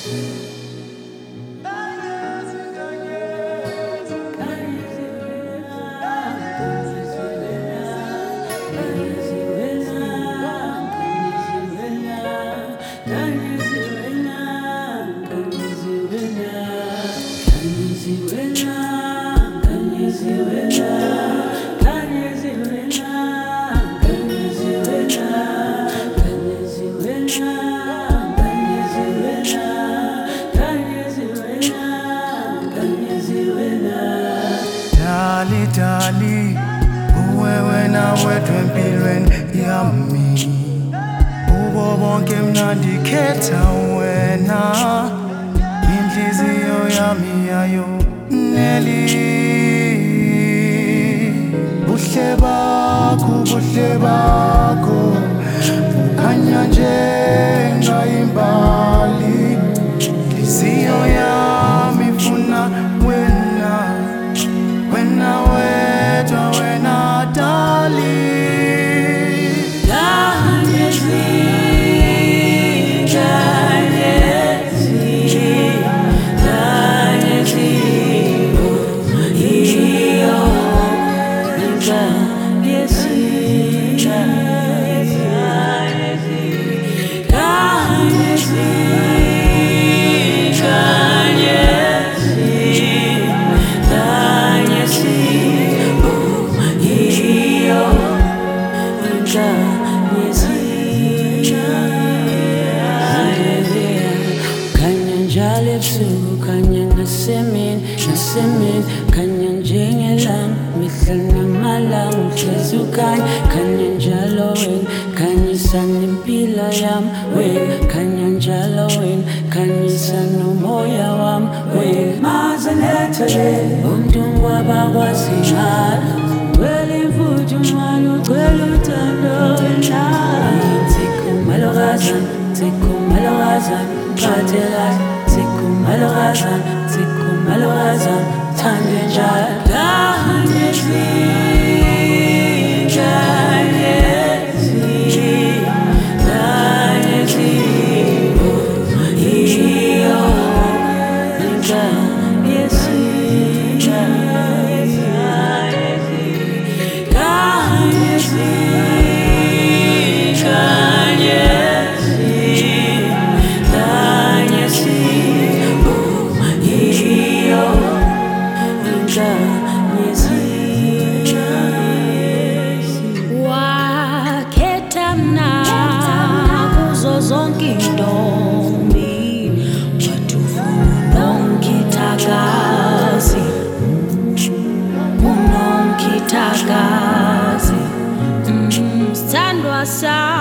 Dali, uwewe na wedwe mpilweni yami ubo bonke mnandikhetha wena inhliziyo yami yayo neli buhle bakho bukhanya njengayimbali inhliziyo yami ifuna wena wedwa wena dali Kanya nasemin kanya njengelan mihla namalang hlazukany kanya njalo win kanya sanimpilo yam win kanya njalo win kanya sanomoya wam win mazanethele umntu wabakwazi ngalo wele mfuthi umalo cela uthando wena Tikumalogazan Patelas Tikumalogazan Tangenjal Kahanyesi zonke intombi watufuna unomkhithakazi sithandwa